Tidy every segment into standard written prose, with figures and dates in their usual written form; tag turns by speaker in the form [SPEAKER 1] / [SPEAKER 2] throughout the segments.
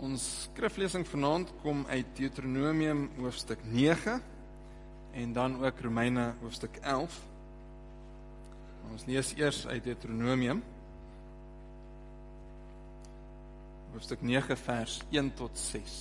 [SPEAKER 1] Ons skriflesing vanaand kom uit Deuteronomium hoofstuk 9 en dan ook Romeine hoofstuk 11. Ons lees eers uit Deuteronomium hoofstuk 9 vers 1 tot 6.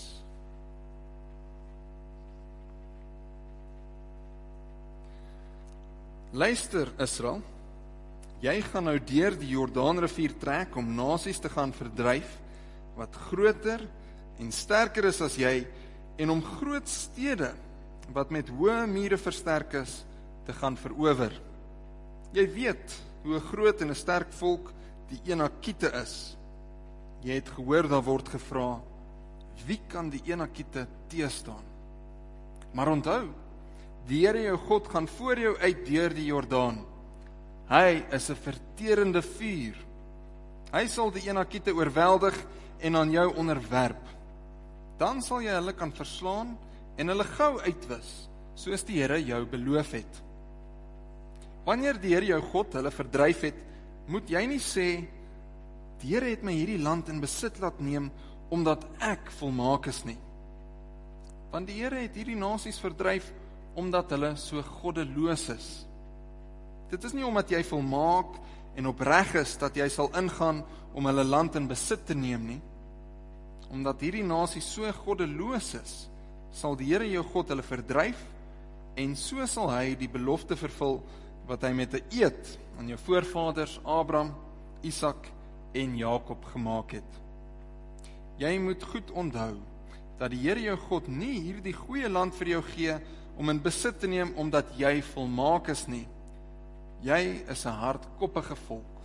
[SPEAKER 1] Luister Israel, jy gaan nou deur die Jordaanrivier trek om nasies te gaan verdryf wat groter en sterker is as jy, en om groot stede wat met hoë mure versterk is, te gaan verower. Jy weet hoe 'n groot en 'n sterk volk die Enakiete is. Jy het gehoor, daar word gevra, wie kan die Enakiete teëstaan? Maar onthou, die Here jou God gaan voor jou uit deur die Jordaan. Hy is 'n verterende vuur. Hy sal die Enakiete oorweldig en aan jou onderwerp. Dan sal jy hulle kan verslaan en hulle gou uitwis, soos die Here jou beloof het. Wanneer die Here jou God hulle verdryf het, moet jy nie sê, die Here het my hierdie land in besit laat neem, omdat ek volmaak is nie. Want die Here het hierdie nasies verdryf, omdat hulle so goddeloos is. Dit is nie omdat jy volmaak en opreg is, dat jy sal ingaan om hulle land in besit te neem nie. Omdat hierdie nasie so goddeloos is, sal die Here jou God hulle verdryf, en so sal hy die belofte vervul, wat hy met 'n eed aan jou voorvaders Abraham, Isak en Jakob gemaak het. Jy moet goed onthou, dat die Here jou God nie hierdie goeie land vir jou gee, om in besit te neem, omdat jy volmaak is nie. Jy is 'n hardkoppige volk.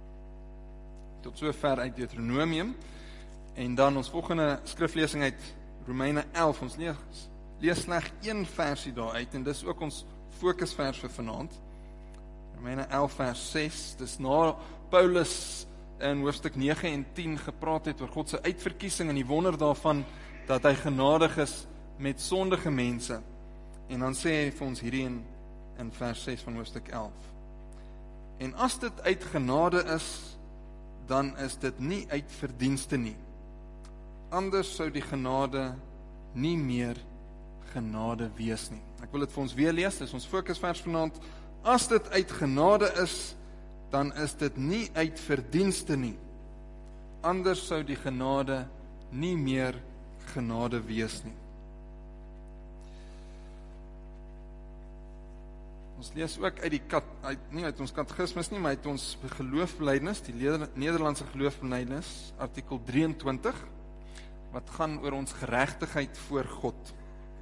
[SPEAKER 1] Tot sover uit Deuteronomium, en dan ons volgende skriflesing uit Romeine 11, ons lees slegs een versie daar uit, en dis ook ons fokusvers vir vanaand. Romeine 11 vers 6, dis na Paulus in hoofstuk 9 en 10 gepraat het oor God se uitverkiesing en die wonder daarvan, dat hy genadig is met sondige mense. En dan sê hy vir ons hierdie in vers 6 van hoofstuk 11. En as dit uit genade is, dan is dit nie uit verdienste nie. Anders sou die genade nie meer genade wees nie. Ek wil dit vir ons weer lees, dis ons fokusvers vanaand. As dit uit genade is, dan is dit nie uit verdienste nie. Anders sou die genade nie meer genade wees nie. Ons lees ook nie uit ons katekismes nie, maar uit ons geloofsbelijdenis, die Nederlandse geloofsbelijdenis, artikel 23, wat gaan oor ons geregtigheid voor God.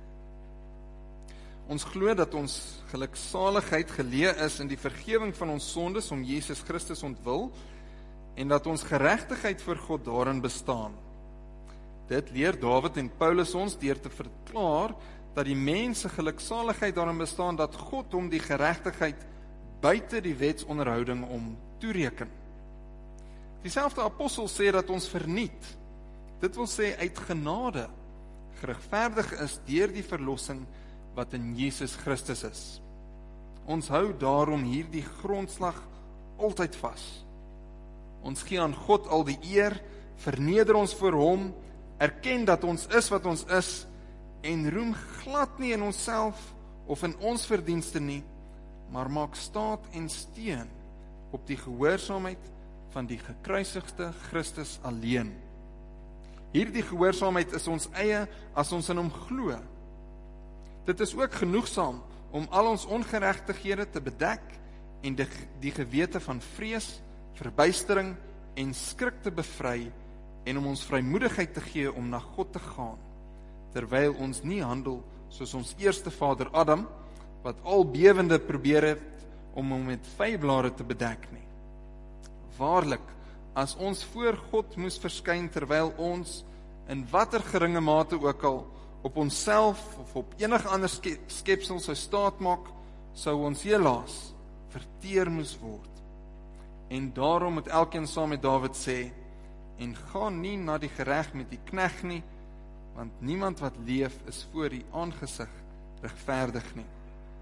[SPEAKER 1] Ons glo dat ons geluksaligheid geleë is in die vergewing van ons sondes om Jesus Christus ontwil, en dat ons geregtigheid voor God daarin bestaan. Dit leer Dawid en Paulus ons deur te verklaar, dat die mens se geluksaligheid daarin bestaan, dat God hom die geregtigheid buite die wetsonderhouding om toereken. Dieselfde apostel sê dat ons verniet, dit wil sê uit genade, geregverdig is deur die verlossing wat in Jesus Christus is. Ons hou daarom hierdie grondslag altyd vas. Ons gee aan God al die eer, verneder ons voor hom, erken dat ons is wat ons is, en roem glad nie in onsself of in ons verdienste nie, maar maak staat en steun op die gehoorsaamheid van die gekruisigde Christus alleen. Hierdie gehoorsaamheid is ons eie as ons in hom glo. Dit is ook genoegsaam om al ons ongeregtighede te bedek en die gewete van vrees, verbuistering en skrik te bevry, en om ons vrymoedigheid te gee om na God te gaan, terwyl ons nie handel soos ons eerste vader Adam, wat al bewende probeer het om hom met vyblare te bedek nie. Waarlik, as ons voor God moes verskyn, terwyl ons in watter geringe mate ook al op onsself of op enig ander skepsel sou staat maak, sou ons helaas verteer moes word. En daarom moet elkeen saam met Dawid sê, en gaan nie na die gereg met die knegg nie, want niemand wat leef is voor die aangesig regverdig nie.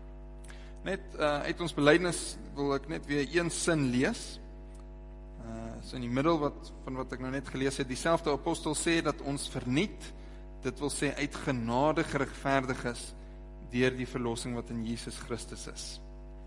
[SPEAKER 1] Net uit ons belydenis wil ek net weer een sin lees. So in die middel van wat ek nou net gelees het, dieselfde apostel sê dat ons verniet, dit wil sê uit genade geregverdig is deur die verlossing wat in Jesus Christus is.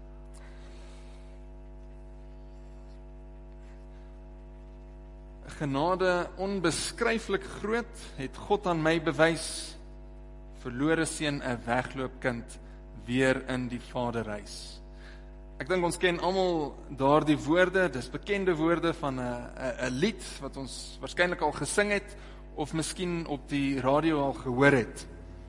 [SPEAKER 1] Genade onbeskryflik groot, het God aan my bewys, verlore seun 'n wegloopkind weer in die Vaderhuis. Ek dink ons ken almal daardie woorde, dis bekende woorde van 'n lied wat ons waarskynlik al gesing het of miskien op die radio al gehoor het.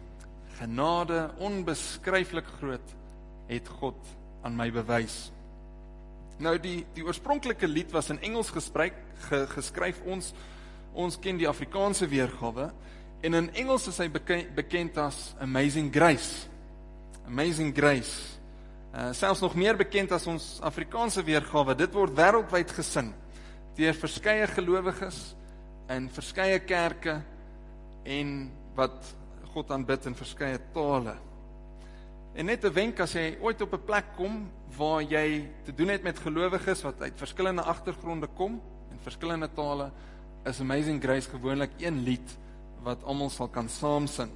[SPEAKER 1] Genade onbeskryflik groot het God aan my bewys. Nou die oorspronklike lied was in Engels geskryf, ons ken die Afrikaanse weergawe, en in Engels is hy bekend as Amazing Grace. Amazing Grace. Selfs nog meer bekend as ons Afrikaanse weergawe. Dit word wêreldwyd gesing deur verskeie gelowiges in verskeie kerke en wat God aanbid in verskeie tale. En net 'n wenk, as jy ooit op 'n plek kom waar jy te doen het met gelowiges wat uit verskillende agtergronde kom en verskillende tale, is Amazing Grace gewoonlik een lied wat almal sal kan saamsing.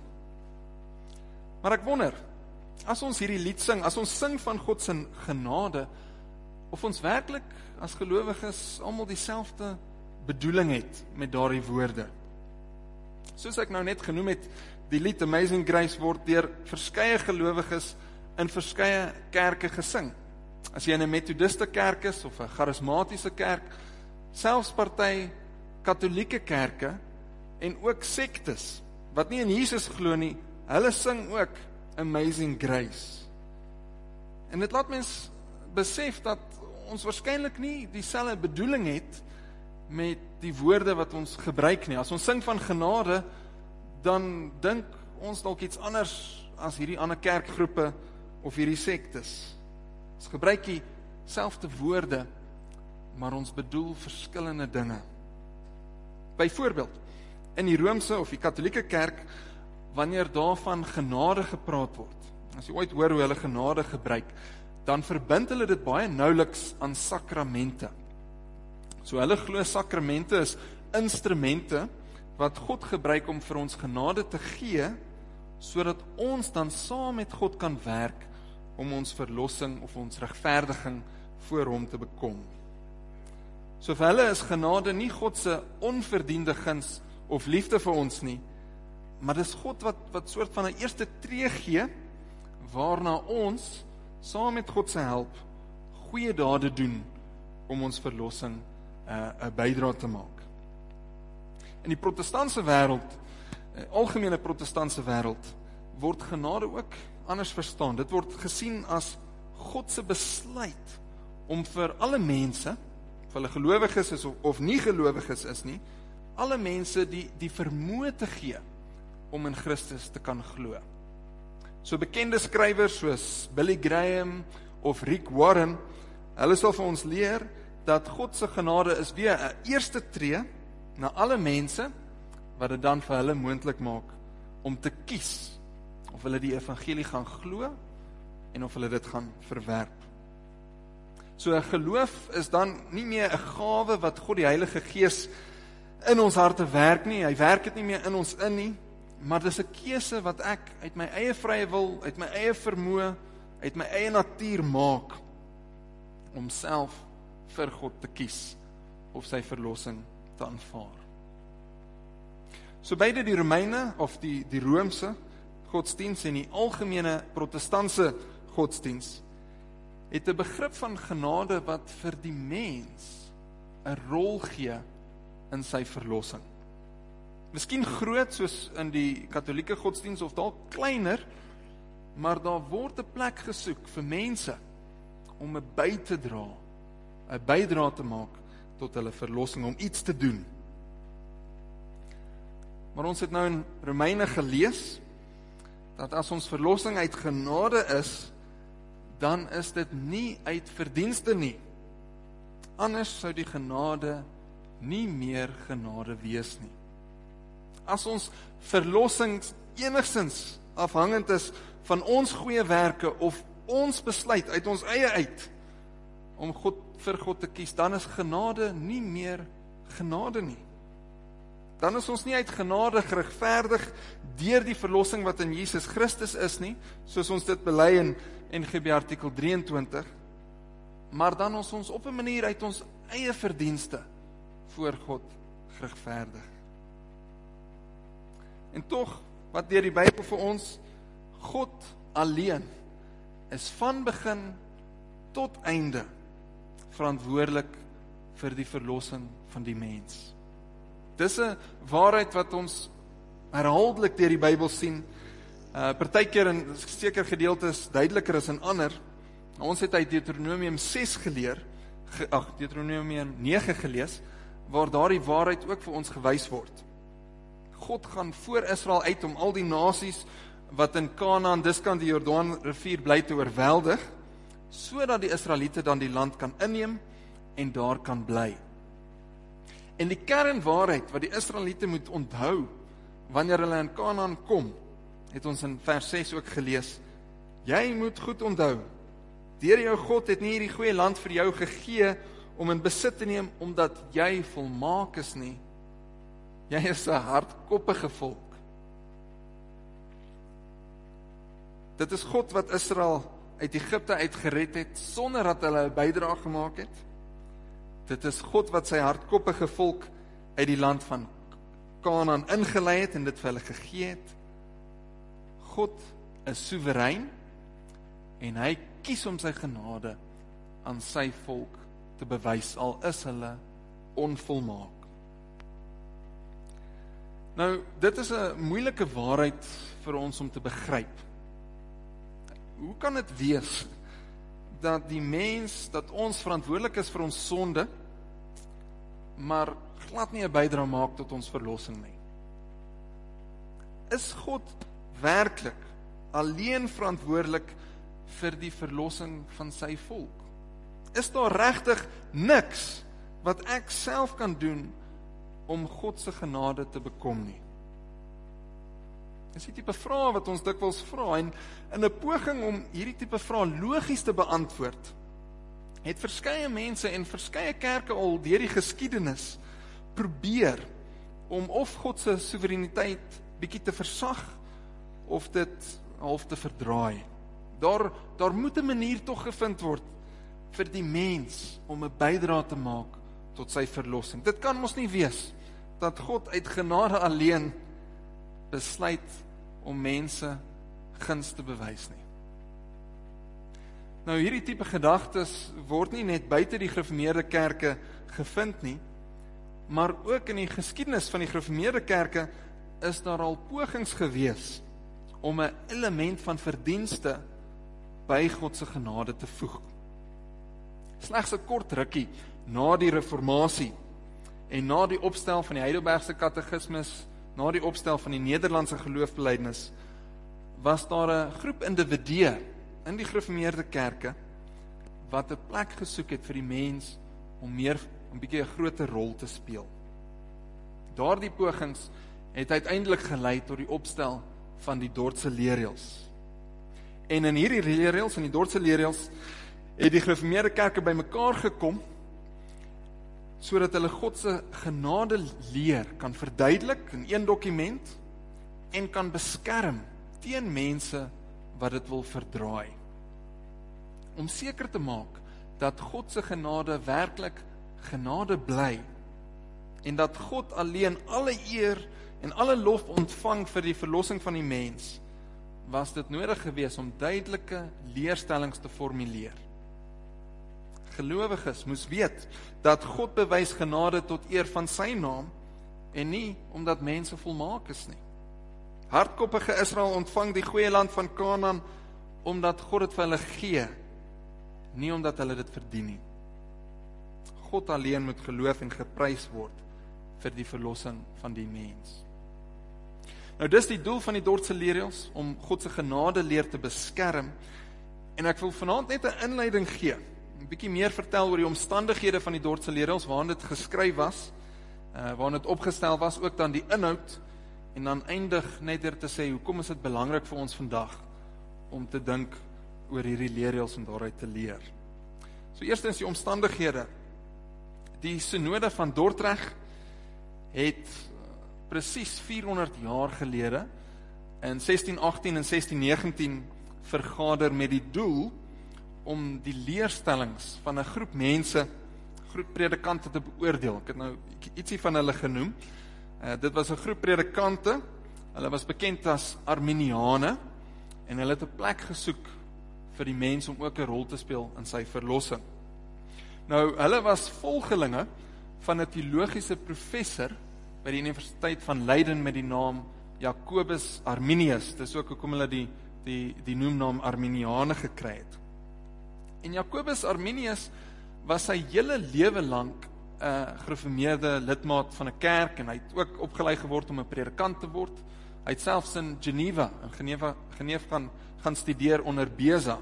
[SPEAKER 1] Maar ek wonder, as ons hierdie lied sing, as ons sing van God se genade, of ons werklik as gelowiges almal dieselfde bedoeling het met daardie woorde. Soos ek nou net genoem het, die lied Amazing Grace word deur verskeie gelowiges in verskeie kerke gesing. As jy in 'n methodiste kerk is of 'n charismatiese kerk, selfs party katholieke kerke en ook sektes wat nie in Jesus glo nie, hulle sing ook Amazing Grace. En dit laat mens besef dat ons waarskynlik nie dieselfde bedoeling het met die woorde wat ons gebruik nie. As ons sing van genade, dan dink ons dalk iets anders as hierdie ander kerkgroepe of hierdie sektes. Ons gebruik dieselfde woorde, maar ons bedoel verskillende dinge. Byvoorbeeld, in die Romeinse of die Katholieke kerk, wanneer daar van genade gepraat word, as jy ooit hoor hoe hulle genade gebruik, dan verbind hulle dit baie nouliks aan sakramente. So hulle glo sakramente is instrumente wat God gebruik om vir ons genade te gee, sodat ons dan saam met God kan werk om ons verlossing of ons regverdiging voor hom te bekom. So vir hulle is genade nie God se onverdiende guns of liefde vir ons nie, maar dis God wat soort van 'n eerste tree gee, waarna ons, saam met God se hulp, goeie dade doen om ons verlossing 'n bydrae te maak. In die protestantse wêreld, algemene protestantse wêreld, word genade ook anders verstaan. Dit word gesien as God se besluit om vir alle mense, of hulle gelowiges is of nie gelowiges is nie, alle mense die vermoë te gee om in Christus te kan glo. So bekende skrywers soos Billy Graham of Rick Warren, hulle sal vir ons leer dat God se genade is weer 'n eerste tree na alle mense, wat dit dan vir hulle moontlik maak om te kies of hulle die evangelie gaan glo en of hulle dit gaan verwerp. So 'n geloof is dan nie meer 'n gawe wat God die Heilige Gees in ons harte werk nie, hy werk dit nie meer in ons in nie, maar dis 'n keuse wat ek uit my eie vrye wil, uit my eie vermoë, uit my eie natuur maak om self vir God te kies of sy verlossing te aanvaar. So beide die Romeine of die Romeinse godsdiens en die algemene protestantse godsdiens het 'n begrip van genade wat vir die mens 'n rol gee in sy verlossing. Miskien groot soos in die katholieke godsdiens of dalk kleiner, maar daar word 'n plek gesoek vir mense om 'n bydrae te maak tot hulle verlossing, om iets te doen. Maar ons het nou in Romeine gelees dat as ons verlossing uit genade is, dan is dit nie uit verdienste nie. Anders sou die genade nie meer genade wees nie. As ons verlossing enigstens afhangend is van ons goeie werke of ons besluit uit ons eie uit, om vir God te kies, dan is genade nie meer genade nie. Dan is ons nie uit genade geregverdig deur die verlossing wat in Jesus Christus is nie, soos ons dit bely in NGB artikel 23, maar dan is ons op 'n manier uit ons eie verdienste voor God geregverdig. En tog, wat deur die Bybel vir ons, God alleen is van begin tot einde verantwoordelik vir die verlossing van die mens. Dis 'n waarheid wat ons herhaaldelik deur die Bybel sien. Partykeer in sekere gedeeltes duideliker as in ander. Ons het uit Deuteronomium 6 Deuteronomium 9 gelees, waar daardie waarheid ook vir ons gewys word. God gaan voor Israel uit om al die nasies wat in Kanaan, diskant die Jordaanrivier bly te oorweldig, sodat die Israeliete dan die land kan inneem en daar kan bly. En die kernwaarheid wat die Israeliete moet onthou wanneer hulle in Kanaan kom, het ons in vers 6 ook gelees. Jy moet goed onthou, deur jou God het nie hierdie goeie land vir jou gegee om in besit te neem omdat jy volmaak is nie. Jy is 'n hardkoppige volk. Dit is God wat Israel uit Egipte uitgered het sonder dat hulle 'n bydrae gemaak het. Dit is God wat sy hardkoppige volk uit die land van Kanaan ingelei het en dit vir hulle gegee het. God is soewerein en hy kies om sy genade aan sy volk te bewys, al is hulle onvolmaak. Nou, dit is 'n moeilike waarheid vir ons om te begryp. Hoe kan dit wees dat die mens, dat ons verantwoordelik is vir ons sonde, maar glad nie 'n bydrae maak tot ons verlossing nie? Is God werklik alleen verantwoordelik vir die verlossing van sy volk? Is daar regtig niks wat ek self kan doen om God se genade te bekom nie? Dis die tipe vrae wat ons dikwels vra, en in 'n poging om hierdie tipe vrae logies te beantwoord, het verskeie mense en verskeie kerke al deur die geskiedenis probeer om of God se soewereiniteit bietjie te versag of dit half te verdraai. Daar moet 'n manier tog gevind word vir die mens om 'n bydrae te maak tot sy verlossing. Dit kan mos nie wees dat God uit genade alleen besluit om mense guns te bewys nie. Nou, hierdie tipe gedagtes word nie net buite die gereformeerde kerke gevind nie, maar ook in die geskiedenis van die gereformeerde kerke is daar al pogings gewees om 'n element van verdienste by God se genade te voeg. Slegs 'n kort rukkie na die reformatie en na die opstel van die Heidelbergse katekismes, na die opstel van die Nederlandse geloofbelydenis, was daar 'n groep individue in die gereformeerde kerke wat 'n plek gesoek het vir die mens om bietjie 'n groter rol te speel. Daardie pogings het uiteindelik gelei tot die opstel van die Dordtse leerreëls. En in hierdie leerreëls, in die Dordtse leerreëls, het die gereformeerde kerke bymekaar gekom sodat hulle God se genade leer kan verduidelik in een dokument en kan beskerm teen mense wat dit wil verdraai. Om seker te maak dat God se genade werklik genade bly en dat God alleen alle eer en alle lof ontvang vir die verlossing van die mens, was dit nodig geweest om duidelike leerstellings te formuleer. Gelowiges moes weet dat God bewys genade tot eer van sy naam en nie omdat mense volmaak is nie. Hardkoppige Israel ontvang die goeie land van Kanaan omdat God dit vir hulle gee, nie omdat hulle dit verdien nie. God alleen moet geloof en geprys word vir die verlossing van die mens. Nou dis die doel van die Dordtse leerreëls, om God se genade leer te beskerm, en ek wil vanaand net 'n inleiding gee, 'n bietjie meer vertel oor die omstandighede van die Dordtse leerreëls, waarin dit geskryf was, waarin dit opgestel was, ook dan die inhoud, en dan eindig net deur te sê, hoekom is dit belangrik vir ons vandag om te dink oor hierdie leerreëls en daaruit te leer. So eerstens die omstandighede. Die synode van Dordrecht het presies 400 jaar gelede in 1618 en 1619 vergader met die doel om die leerstellings van 'n groep mense, groep predikante te beoordeel. Ek het nou ietsie van hulle genoem. Dit was 'n groep predikante. Hulle was bekend as Arminiane en hulle het 'n plek gesoek vir die mens om ook 'n rol te speel in sy verlossing. Nou, hulle was volgelinge van 'n teologiese professor by die Universiteit van Leiden met die naam Jacobus Arminius. Dis ook hoekom hulle die noemnaam Arminiane gekry het. En Jacobus Arminius was sy hele lewe lank 'n gereformeerde lidmaat van 'n kerk en hy het ook opgelei geword om 'n predikant te word. Hy het selfs in Geneva gaan studeer onder Beza.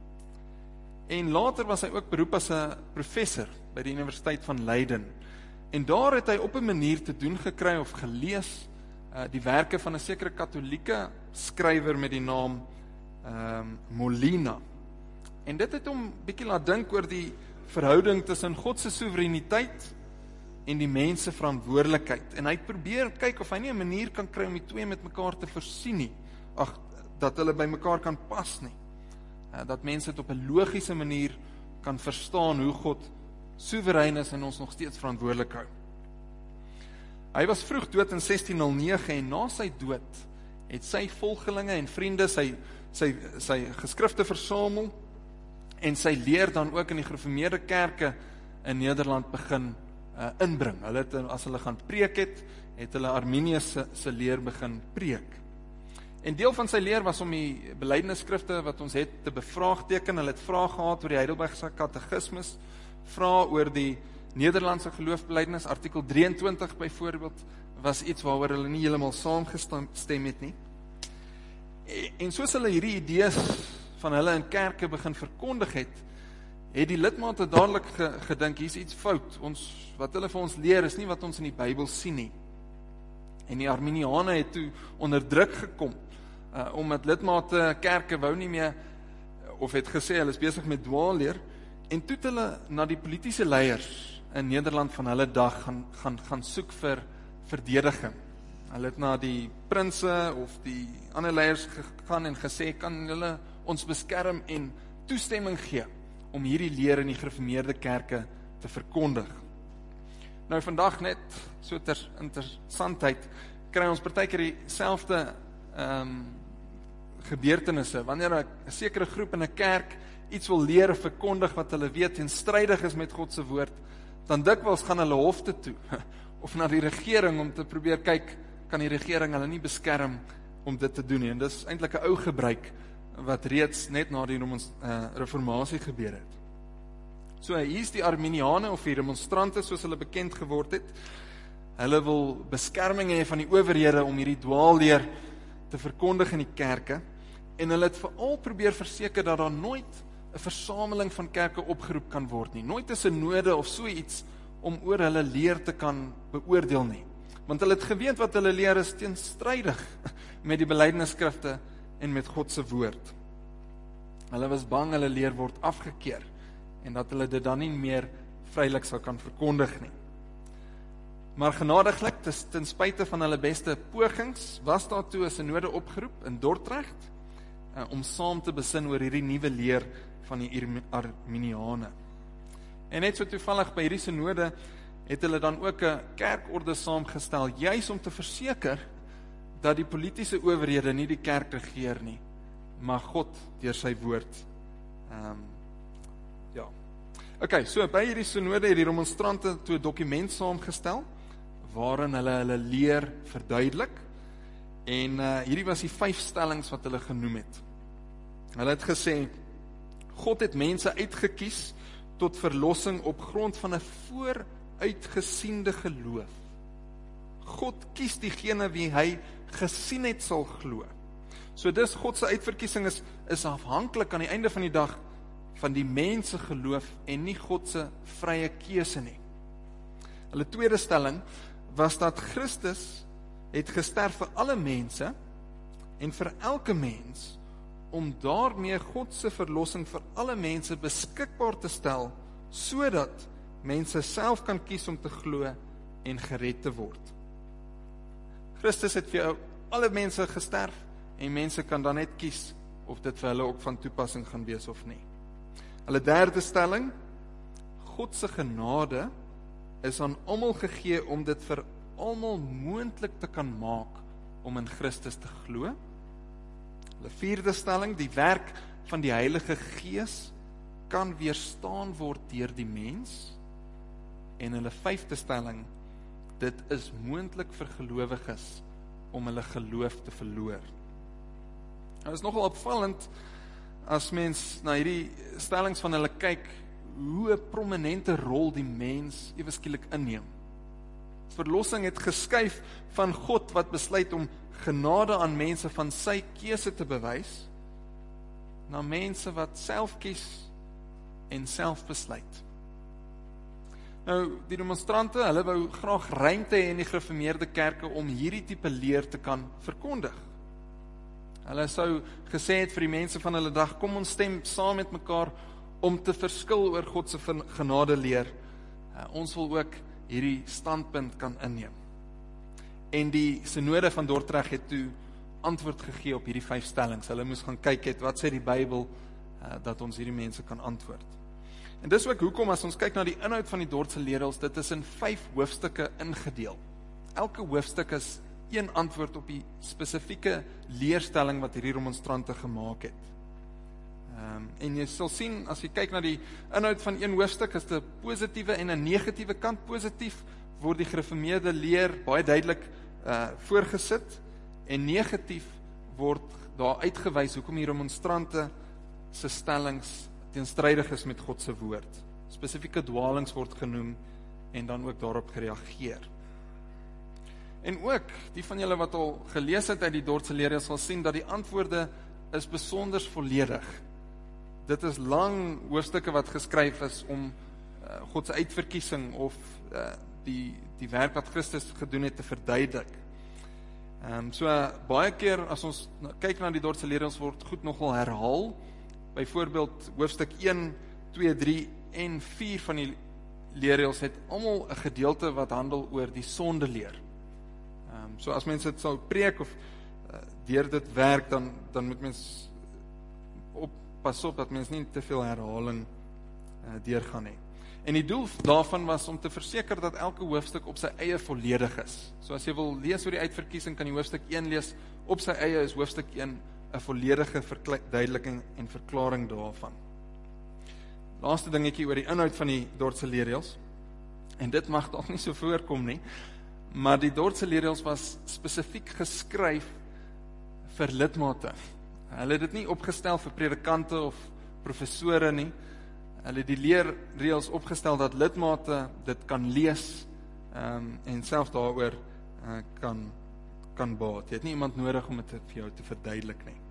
[SPEAKER 1] En later was hy ook beroep as 'n professor by die Universiteit van Leiden. En daar het hy op 'n manier te doen gekry of gelees die werke van 'n sekere katholieke skrywer met die naam Molina. En dit het hom bietjie laat dink oor die verhouding tussen God se soewereiniteit en die mens se verantwoordelikheid. En hy het probeer kyk of hy nie 'n manier kan kry om die twee met mekaar te voorsien nie. Dat hulle by mekaar kan pas nie. Dat mense dit op 'n logiese manier kan verstaan hoe God soewerein is en ons nog steeds verantwoordelik hou. Hy was vroeg dood in 1609 en na sy dood het sy volgelinge en vriende sy geskrifte versamel en sy leer dan ook in die gereformeerde kerke in Nederland begin inbring. Hulle het, as hulle gaan preek het hulle Arminius se leer begin preek. En deel van sy leer was om die belydenisskrifte wat ons het te bevraagteken. Hulle het vrae gehad oor die Heidelbergse katekismus, vrae oor die Nederlandse geloofbelydenis, artikel 23 byvoorbeeld, was iets waaroor hulle nie heeltemal saamgestem het nie. En soos hulle hierdie idees van hulle in kerke begin verkondig het die lidmate dadelik gedink, hier's iets fout. Wat hulle vir ons leer is nie wat ons in die Bybel sien nie. En die Arminiane het toe onder druk gekom, omdat lidmate kerke wou nie meer, of het gesê, hulle is besig met dwaalleer, en toe het hulle na die politieke leiers in Nederland van hulle dag gaan soek vir verdediging. Hulle het na die prinse of die ander leiers gegaan en gesê, kan hulle ons beskerm en toestemming gee om hierdie leer in die gereformeerde kerke te verkondig. Nou vandag net, so ter interessantheid, kry ons partykeer dieselfde gebeurtenisse, wanneer 'n sekere groep in 'n kerk iets wil leer of verkondig wat hulle weet en strydig is met God se woord, dan dikwels gaan hulle hof toe, of na die regering om te probeer kyk, kan die regering hulle nie beskerm om dit te doen nie. En dis eintlik 'n ou gebruik wat reeds net na die reformatie gebeur het. So hier's die Arminiane of die remonstrante soos hulle bekend geword het. Hulle wil beskerming hê van die owerhede om hierdie dwaalleer te verkondig in die kerke, en hulle het veral probeer verseker dat daar nooit 'n versameling van kerke opgeroep kan word nie, nooit 'n synode of so iets om oor hulle leer te kan beoordeel nie. Want hulle het geweet wat hulle leer is teenstrydig met die belydenisskrifte en met God se woord. Hulle was bang hulle leer word afgekeur en dat hulle dit dan nie meer vrylik sou kan verkondig nie. Maar genadiglik, ten spyte van hulle beste pogings, was daar toe 'n synode opgeroep in Dordrecht om saam te besin oor hierdie nuwe leer van die Arminiane. En net so toevallig by hierdie synode het hulle dan ook 'n kerkorde saamgestel, juis om te verseker dat die politieke owerhede nie die kerk regeer nie, maar God deur sy woord. So by hierdie synode het die remonstrante toe 'n dokument saamgestel, waarin hulle leer verduidelik, en hierdie was die 5 stellings wat hulle genoem het. Hulle het gesê, God het mense uitgekies tot verlossing op grond van 'n vooruitgesiende geloof. God kies diegene wie hy gesien het sal glo. So dis God se uitverkiesing is afhanklik aan die einde van die dag van die mens se geloof en nie God se vrye keuse nie. Hulle tweede stelling was dat Christus het gesterf vir alle mense en vir elke mens om daarmee God se verlossing vir alle mense beskikbaar te stel sodat mense self kan kies om te glo en gered te word. Christus het vir jou alle mense gesterf, en mense kan dan net kies of dit vir hulle ook van toepassing gaan wees of nie. Hulle derde stelling, God se genade is aan almal gegee om dit vir almal moontlik te kan maak om in Christus te glo. Hulle vierde stelling, die werk van die Heilige Gees kan weerstaan word deur die mens. En hulle vyfde stelling, dit is moontlik vir gelowiges om hulle geloof te verloor. Nou is nogal opvallend as mens na hierdie stellings van hulle kyk, hoe 'n prominente rol die mens ewe skielik inneem. Verlossing het geskuif van God wat besluit om genade aan mense van sy keuse te bewys, na mense wat self kies en self besluit. Nou, die demonstrante, hulle wou graag ruimte hê in die gereformeerde kerke om hierdie tipe leer te kan verkondig. Hulle sou gesê het vir die mense van hulle dag, kom ons stem saam met mekaar om te verskil oor God se genade leer. Ons wil ook hierdie standpunt kan inneem. En die synode van Dordrecht het toe antwoord gegee op hierdie 5 stellings. Hulle moes gaan kyk het, wat sê die Bybel, dat ons hierdie mense kan antwoord. En dis ook hoekom as ons kyk na die inhoud van die Dordtse leerreëls, dit is in 5 hoofstukke ingedeel. Elke hoofstuk is een antwoord op die spesifieke leerstelling wat hierdie remonstrante gemaak het. En jy sal sien, as jy kyk na die inhoud van een hoofstuk, is dit 'n positiewe en 'n negatiewe kant. Positief word die gereformeerde leer baie duidelik voorgesit, en negatief word daar uitgewys hoekom die remonstrante se stellings teenstrydig is met God se woord. Spesifieke dwalings word genoem en dan ook daarop gereageer. En ook, die van julle wat al gelees het uit die Dordtse leerreëls sal sien dat die antwoorde is besonders volledig. Dit is lang hoofstukke wat geskryf is om God se uitverkiesing of die werk wat Christus gedoen het te verduidelik. So baie keer as ons kyk na die Dordtse leerreëls word goed nogal herhaal. Byvoorbeeld hoofstuk 1, 2, 3 en 4 van die leerreëls het almal 'n gedeelte wat handel oor die sondeleer. So as mense dit sal preek of deur dit werk, dan moet mens pas op dat mens nie te veel herhaling deurgaan nie. En die doel daarvan was om te verseker dat elke hoofstuk op sy eie volledig is. So as jy wil lees oor die uitverkiesing, kan jy hoofstuk 1 lees. Op sy eie is hoofstuk 1 'n volledige verduideliking en verklaring daarvan. Laaste dingetjie oor die inhoud van die Dordtse leerreëls. En dit mag dalk nie so voorkom nie, maar die Dordtse leerreëls was spesifiek geskryf vir lidmate. Hulle het dit nie opgestel vir predikante of professore nie. Hulle het die leerreëls opgestel dat lidmate dit kan lees en self daaroor kan baat. Jy het nie iemand nodig om dit vir jou te verduidelik nie.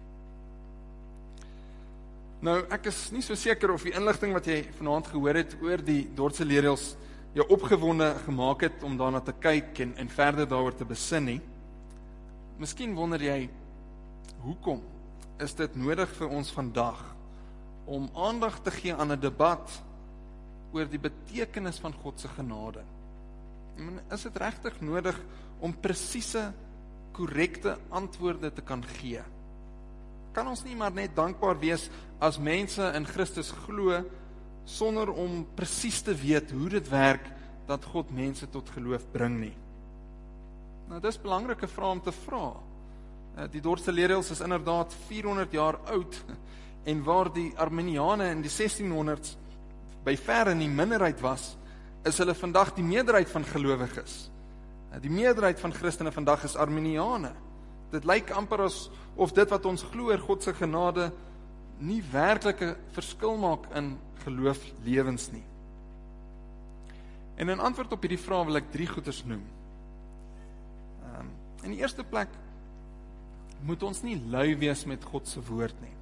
[SPEAKER 1] Nou, ek is nie so seker of die inligting wat jy vanaand gehoor het oor die Dordtse leerreëls jou opgewonde gemaak het om daarna te kyk en verder daaroor te besin nie. Miskien wonder jy, hoekom is dit nodig vir ons vandag om aandag te gee aan 'n debat oor die betekenis van God se genade? Is dit regtig nodig om presiese, korrekte antwoorde te kan gee? Kan ons nie maar net dankbaar wees as mense in Christus glo, sonder om presies te weet hoe dit werk dat God mense tot geloof bring nie? Nou, dis 'n belangrike vraag om te vra. Die Dordtse leerreëls is inderdaad 400 jaar oud, en waar die Arminiane in die 1600s by ver in die minderheid was, is hulle vandag die meerderheid van gelowiges. Die meerderheid van Christene vandag is Arminiane. Dit lyk amper of dit wat ons glo oor God se genade nie werklike verskil maak in gelooflewens nie. En in antwoord op hierdie vraag wil ek 3 goeders noem. In die eerste plek moet ons nie lui wees met God se woord nie.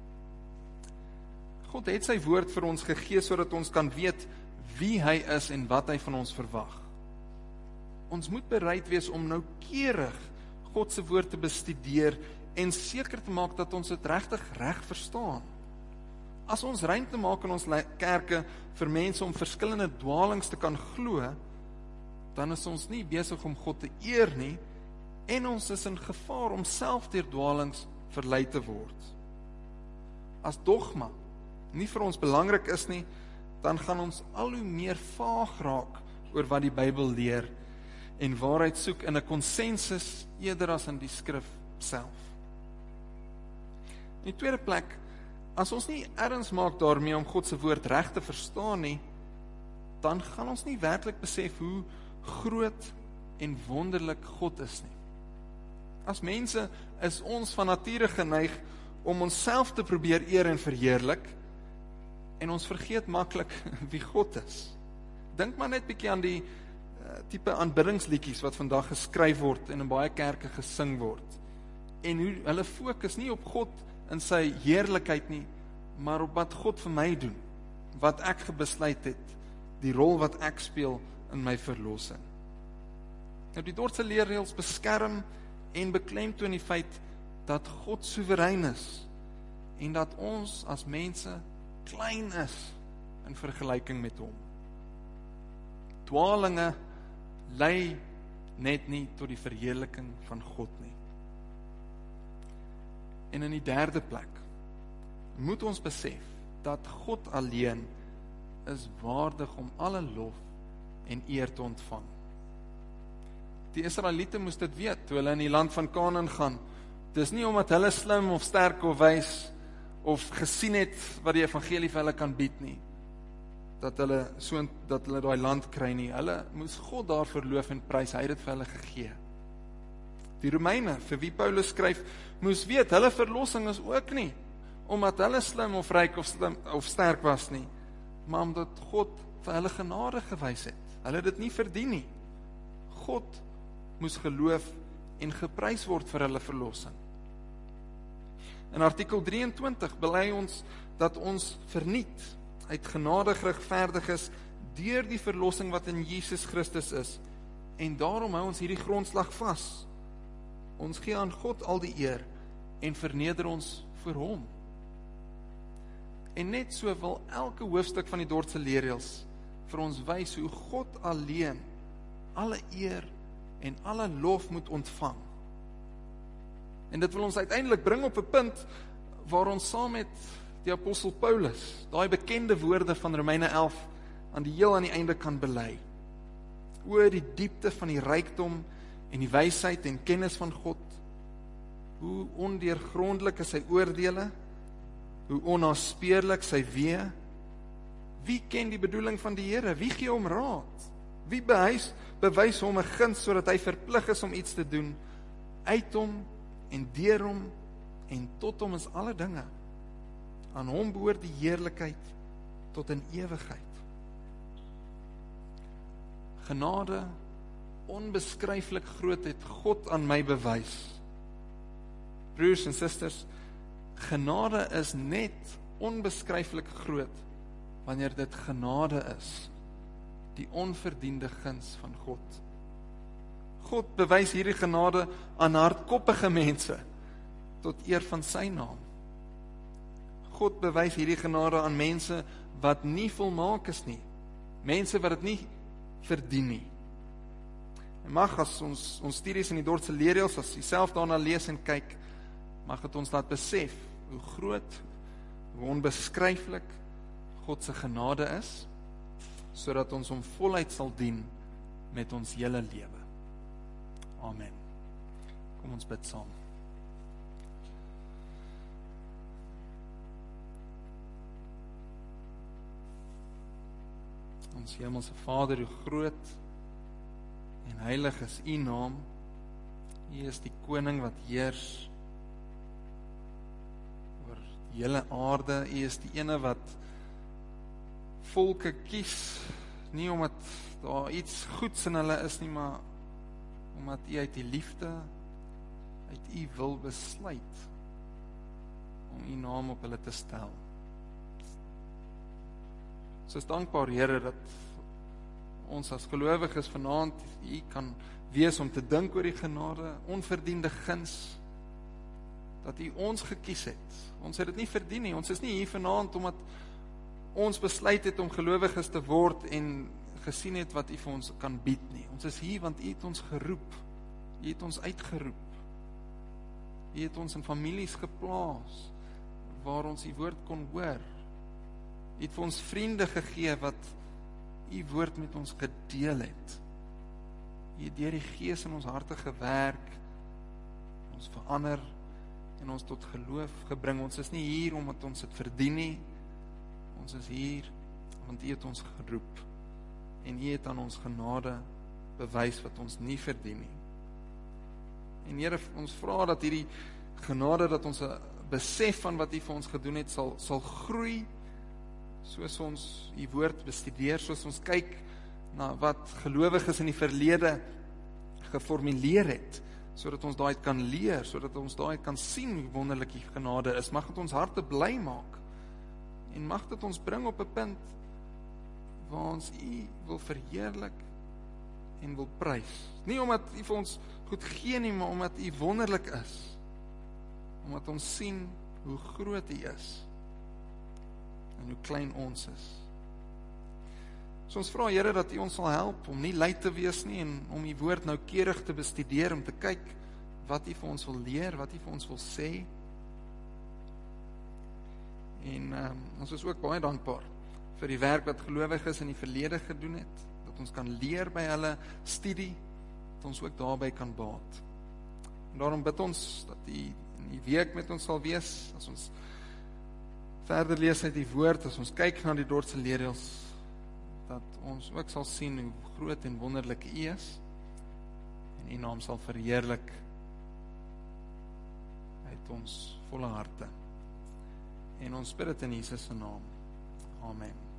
[SPEAKER 1] God het sy woord vir ons gegee sodat ons kan weet wie hy is en wat hy van ons verwag. Ons moet bereid wees om noukeurig God se woord te bestudeer en seker te maak dat ons dit regtig reg verstaan. As ons ruimte maak in ons kerke vir mense om verskillende dwalings te kan glo, dan is ons nie besig om God te eer nie, en ons is in gevaar om self deur dwalings verlei te word. As dogma nie vir ons belangrik is nie, dan gaan ons al hoe meer vaag raak oor wat die Bybel leer en waarheid soek in 'n konsensus eerder as in die skrif self. In die tweede plek, as ons nie erns maak daarmee om God se woord reg te verstaan nie, dan gaan ons nie werklik besef hoe groot en wonderlik God is nie. As mense is ons van nature geneig om onsself te probeer eer en verheerlik, en ons vergeet maklik wie God is. Dink maar net bietjie aan die tipe aanbiddingsliedjies wat vandag geskryf word en in baie kerke gesing word. En hoe hulle fokus nie op God in sy heerlikheid nie, maar op wat God vir my doen, wat ek besluit het, die rol wat ek speel in my verlossing. Nou die Dordtse leerreëls beskerm en beklemtoon die feit dat God soewerein is en dat ons as mense klein is in vergelyking met hom. Dwalinge lei net nie tot die verheerliking van God nie. En in die derde plek moet ons besef dat God alleen is waardig om alle lof en eer te ontvang. Die Israeliete moes dit weet toe hulle in die land van Kanaan gaan. Dis nie omdat hulle slim of sterk of wys of gesien het wat die evangelie vir hulle kan bied nie, dat hulle daai land kry nie. Hulle moes God daarvoor loof en prys, hy het dit vir hulle gegee. Die Romeine, vir wie Paulus skryf, moes weet, hulle verlossing is ook nie omdat hulle slim of ryk of sterk was nie, maar omdat God vir hulle genade gewys het. Hulle het dit nie verdien nie. God moes geloof en geprys word vir hulle verlossing. In artikel 23 bely ons dat ons verniet, uit genade geregverdig is deur die verlossing wat in Jesus Christus is, en daarom hou ons hierdie grondslag vas. Ons gee aan God al die eer en verneder ons voor hom. En net so wil elke hoofstuk van die Dordtse leerreëls vir ons wys hoe God alleen alle eer en alle lof moet ontvang. En dit wil ons uiteindelik bring op 'n punt waar ons saam met die apostel Paulus daai bekende woorde van Romeine 11 aan die einde kan bely. Oor die diepte van die rykdom en die wysheid en kennis van God, hoe ondeurgrondelik is sy oordeele, hoe onnaspeurlik sy weë. Wie ken die bedoeling van die Here? Wie gee hom raad? Wie bewys hom 'n guns sodat hy verplig is om iets te doen? Uit hom en deur hom en tot hom is alle dinge. Aan hom behoort die heerlikheid tot in ewigheid. Genade, onbeskryflik groot het God aan my bewys. Broers en susters, genade is net onbeskryflik groot wanneer dit genade is, die onverdiende guns van God. God bewys hierdie genade aan hardkoppige mense tot eer van sy naam. God bewys hierdie genade aan mense wat nie volmaak is nie, mense wat dit nie verdien nie. En mag as ons studies in die Dordtse leerreëls, as jy self daarna lees en kyk, mag dit ons laat besef hoe groot, hoe onbeskryflik God se genade is, sodat ons hom voluit sal dien met ons hele lewe. Amen. Kom ons bid saam. Ons hemelse Vader, hoe groot en heilig is U naam. U is die koning wat heers oor die hele aarde. U is die ene wat volke kies, nie omdat daar iets goeds in hulle is nie, maar omdat U uit die liefde, uit U wil besluit om U naam op hulle te stel. So is dankbaar, Here, dat ons as gelowiges vanaand U kan wees om te dink oor die genade, onverdiende guns, dat U ons gekies het. Ons het dit nie verdien nie. Ons is nie hier vanaand omdat ons besluit het om gelowiges te word en gesien het wat U vir ons kan bied nie. Ons is hier want U het ons geroep. U het ons uitgeroep. U het ons in families geplaas waar ons U woord kon hoor. U het vir ons vriende gegee wat U woord met ons gedeel het. U het deur die Gees in ons harte gewerk, ons verander en ons tot geloof gebring. Ons is nie hier omdat ons dit verdien nie. Ons is hier want U het ons geroep en U het aan ons genade bewys wat ons nie verdien nie. En Here, ons vra dat hierdie genade, dat ons 'n besef van wat U vir ons gedoen het sal groei, soos ons U woord bestudeer, soos ons kyk na wat gelowiges in die verlede geformuleer het, sodat ons daai kan leer, sodat ons daai kan sien hoe wonderlik U genade is. Mag dit ons harte bly maak en mag dit ons bring op 'n punt waar ons U wil verheerlik en wil prys. Nie omdat U vir ons goed gee nie, maar omdat U wonderlik is. Omdat ons sien hoe groot U is en hoe klein ons is. So ons vra Here dat U ons sal help om nie lui te wees nie en om U woord noukeurig te bestudeer, om te kyk wat U vir ons wil leer, wat U vir ons wil sê. En ons is ook baie dankbaar vir die werk wat gelowiges in die verlede gedoen het, dat ons kan leer by hulle studie, dat ons ook daarby kan baat. En daarom bid ons dat U in die week met ons sal wees, as ons verder lees uit die woord, as ons kyk na die dorpse leerreëls, dat ons ook sal sien hoe groot en wonderlik U is, en U naam sal verheerlik uit ons volle harte. En ons bid dit in Jesus se naam. Amen.